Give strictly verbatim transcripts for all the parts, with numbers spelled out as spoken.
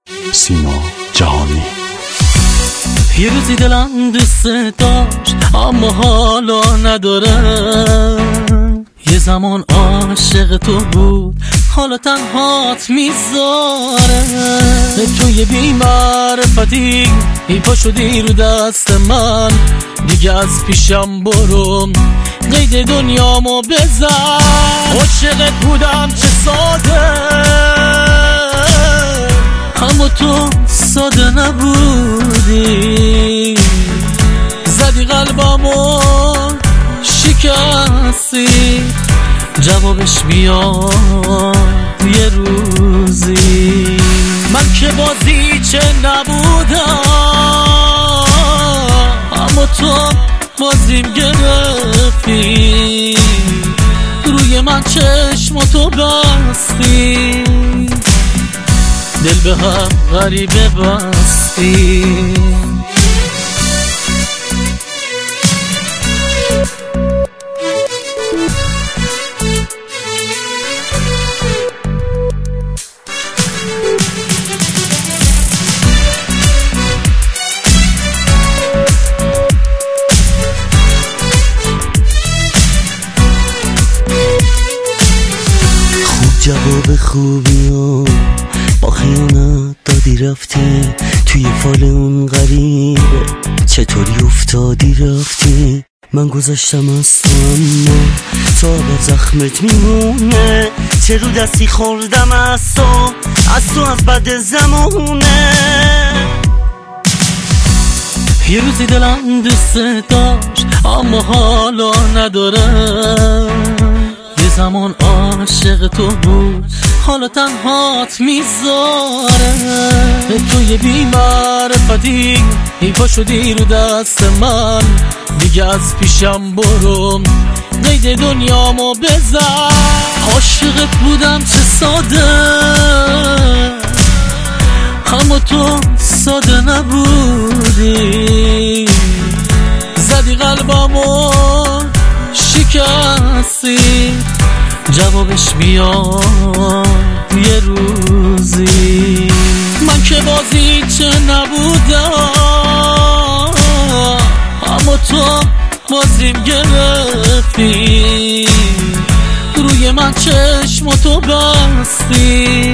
سینا جهانی. یه روزی دلم دوست داشت اما حالا ندارم. یه زمان عاشق تو بود حالا تنهات میذاره. توی بی‌معرفتی ای پا شدی رو دست من، دیگه از پیشم برو قید دنیامو بزن. عاشقت بودم چه ساده، اما تو ساده نبودی. زدی قلبمو شکستی، جوابش میاد یه روزی. من که بازی چه نبودم، اما تو بازیم گرفتی. روی من چشماتو بستی، دل به هم غریبه بستی. جواب خوبی و با خیانت دادی رفتی. توی فال اون غریبه چطوری افتادی رفتی. من گذاشتم از تو اما تا با زخمت میمونه. چه رو دستی خوردم از تو، از تو از بد زمونه. یه روزی دلم دوست داشت اما حالا ندارم. یه زمان عاشق تو بود حالا تنهات میذاره. توی بی‌معرفتی ای پا شدی رو دست من، دیگه از پیشم برو قید دنیامو بزن. عاشقت بودم چه ساده، اما تو ساده نبودی. زدی قلبمو شکستی، جوابش میاد یه روزی. من که بازی چه نبودم، اما تو بازیم گرفتی. روی من چشماتو بستی،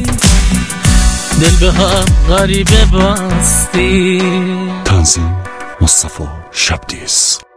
دل به هم غریبه بستی. تنظیم مصطفی شبدیس.